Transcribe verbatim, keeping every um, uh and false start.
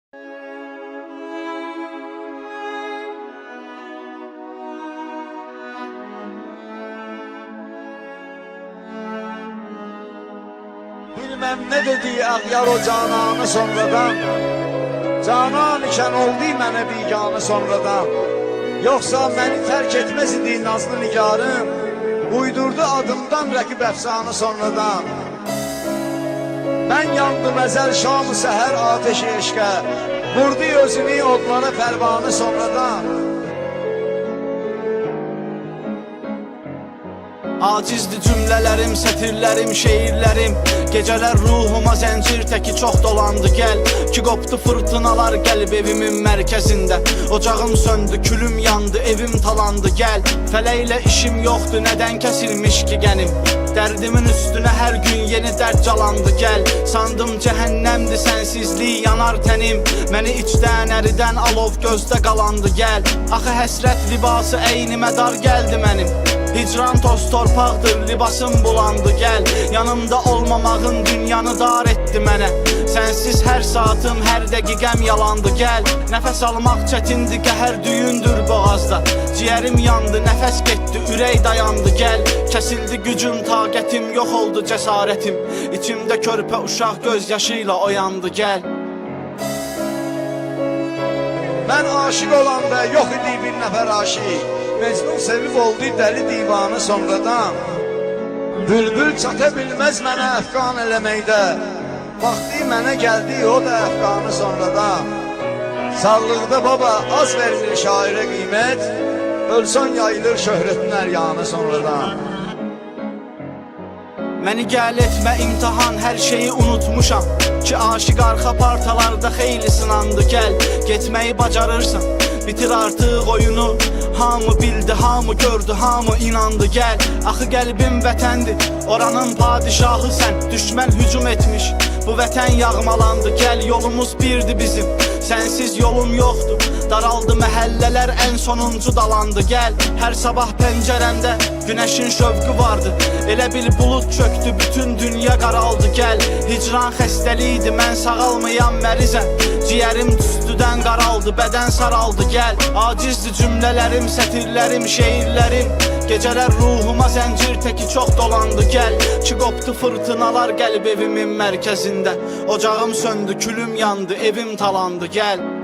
Bilmem ne dedi ağyar o cananı sonradan. Canan ikən oldu mənə biganı sonradan. Yoxsa məni tərk etməz idi nazlı nigarım. Uydurdu adımdan rəqib əfsanı sonradan. Mən yandım əzəl şam-ı səhər ateşi eşqə. Vurdu özünü odlara pərvanı sonradan. Acizdi cümlələrim, sətirlərim, şeirlərim. Gecələr ruhuma zəncir təki çox dolandı gəl. Ki qopdu fırtınalar qəlb evimin mərkəzində. Ocağım söndü, külüm yandı, evim talandı gəl. Fələklə işim yoxdu, nədən kəsilmiş ki qənim. Dərdimin üstünə hər gün yeni dərd calandı gəl. Sandım cəhənnəmdi sənsizlik yanar tənim. Məni içdən əridən alov gözdə qalandı gəl. Axı həsrət libası əynimə dar gəldi mənim. Hicran toz torpaqdır, libasım bulandı gəl. Yanımda olmamağın dünyanı dar etdi mənə. Sənsiz hər saatım, hər dəqiqəm yalandı gəl. Nəfəs almaq çətindir, qəhər düyündür boğazda. Ciyərim yandı, nəfəs getdi, ürək dayandı gəl. Kəsildi gücüm, taqətim, yox oldu cəsarətim. İçimdə körpə uşaq göz yaşıyla oyandı gəl. Mən aşık olanda yox idi bir nəfər aşiq. Mecnun sevib oldu dəli divanı sonradan. Bülbül çata bilməz mənə əfqan eləməkdə. Vaxtı mənə gəldi o da əfqanı sonradan. Sağlıqda baba az verilir şairə qiymət. Ölsən yayılır şöhrətin əryanı sonradan. Məni gəl etmə imtihan, hər şeyi unutmuşam. Ki aşiq arxa partalarda xeyli sınandı gəl. Getməyi bacarırsan, bitir artıq oyunu. Hamı bildi, hamı gördü, hamı inandı gəl. Axı qəlbim vətəndir, oranın padişahı sən. Düşmən hücum etmiş, bu vətən yağmalandı gəl. Yolumuz birdi bizim, sənsiz yolum yoxdur. Daraldı məhəllələr, ən sonuncu dalandı gəl. Hər sabah pəncərəmdə günəşin şövqü vardı. Elə bil bulud çöktü, bütün dünya qaraldı gəl. Hicran xəstəliydi, mən sağalmayan mərizəm. Ciyərim tüstüdən qaraldı, bədən saraldı gəl. Acizdi cümlələrim, sətirlərim, şeirlərim. Gecələr ruhuma zəncir təki çox dolandı gəl. Ki qopdu fırtınalar qəlb evimin mərkəzində. Ocağım söndü, külüm yandı, evim talandı gəl.